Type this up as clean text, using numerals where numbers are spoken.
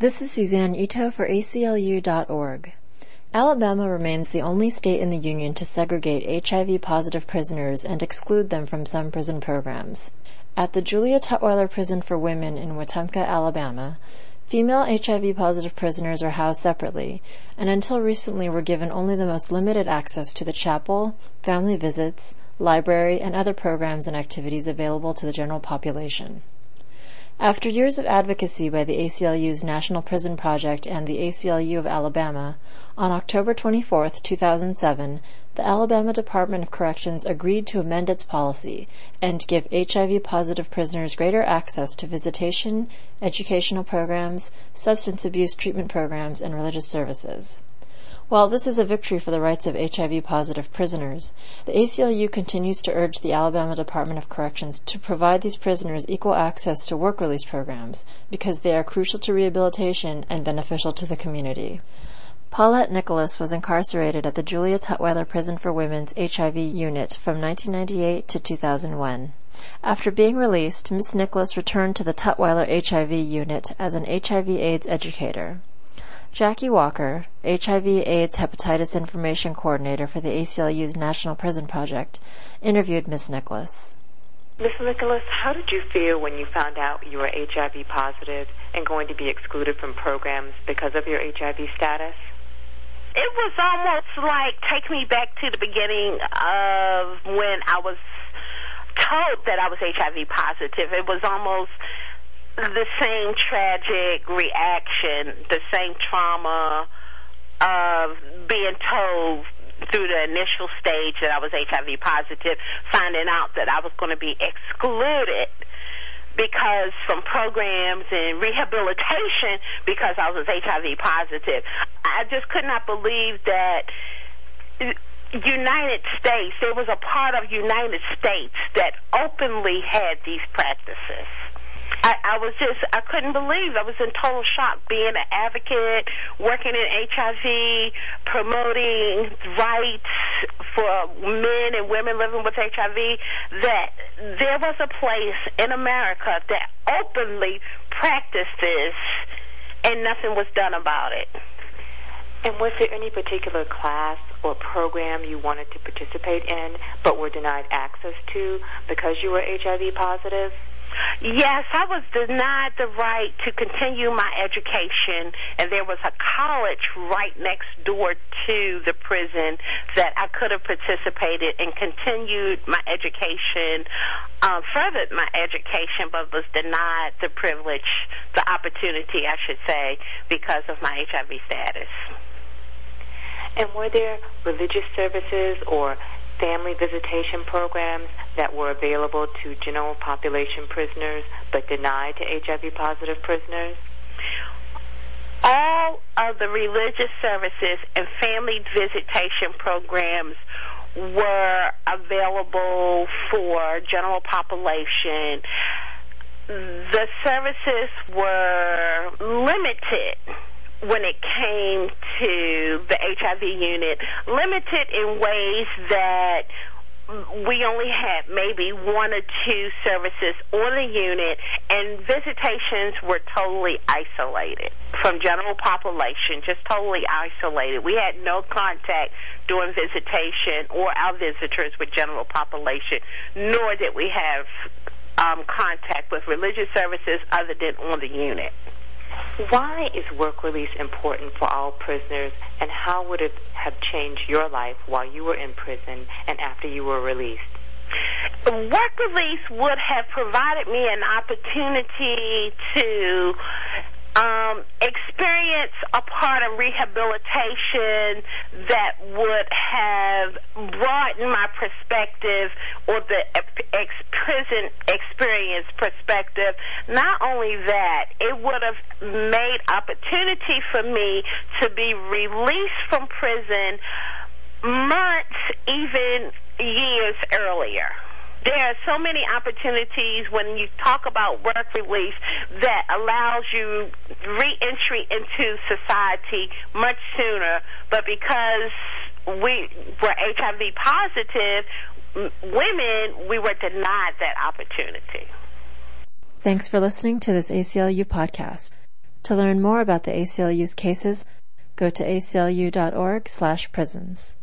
This is Suzanne Ito for ACLU.org. Alabama remains the only state in the Union to segregate HIV-positive prisoners and exclude them from some prison programs. At the Julia Tutwiler Prison for Women in Wetumpka, Alabama, female HIV-positive prisoners are housed separately, and until recently were given only the most limited access to the chapel, family visits, library, and other programs and activities available to the general population. After years of advocacy by the ACLU's National Prison Project and the ACLU of Alabama, on October 24, 2007, the Alabama Department of Corrections agreed to amend its policy and give HIV-positive prisoners greater access to visitation, educational programs, substance abuse treatment programs, and religious services. While this is a victory for the rights of HIV-positive prisoners, the ACLU continues to urge the Alabama Department of Corrections to provide these prisoners equal access to work release programs because they are crucial to rehabilitation and beneficial to the community. Paulette Nicholas was incarcerated at the Julia Tutwiler Prison for Women's HIV unit from 1998 to 2001. After being released, Ms. Nicholas returned to the Tutwiler HIV unit as an HIV/AIDS educator. Jackie Walker, HIV/AIDS Hepatitis Information Coordinator for the ACLU's National Prison Project, interviewed Ms. Nicholas. Ms. Nicholas, how did you feel when you found out you were HIV positive and going to be excluded from programs because of your HIV status? It was almost like take me back to the beginning of when I was told that I was HIV positive. It was almost the same tragic reaction, the same trauma of being told through the initial stage that I was HIV positive, finding out that I was going to be excluded because from programs and rehabilitation because I was HIV positive. I just could not believe that United States, there was a part of United States that openly had these practices. I couldn't believe. I was in total shock being an advocate, working in HIV, promoting rights for men and women living with HIV, that there was a place in America that openly practiced this and nothing was done about it. And was there any particular class or program you wanted to participate in but were denied access to because you were HIV positive? Yes, I was denied the right to continue my education, and there was a college right next door to the prison that I could have participated and continued my education, furthered my education, but was denied the privilege, the opportunity, I should say, because of my HIV status. And were there religious services or family visitation programs that were available to general population prisoners but denied to HIV-positive prisoners? All of the religious services and family visitation programs were available for general population. The services were limited when it came to the HIV unit, limited in ways that we only had maybe one or two services on the unit, and visitations were totally isolated from general population, just totally isolated. We had no contact during visitation or our visitors with general population, nor did we have contact with religious services other than on the unit. Why is work release important for all prisoners, and how would it have changed your life while you were in prison and after you were released? Work release would have provided me an opportunity to experience a part of rehabilitation that would have broadened my perspective or the prison experience perspective. Not only that, it would have made opportunity for me to be released from prison months, even years earlier. There are so many opportunities when you talk about work release that allows you re-entry into society much sooner, but because we were HIV positive, women, we were denied that opportunity. Thanks for listening to this ACLU podcast. To learn more about the ACLU's cases, go to aclu.org/prisons.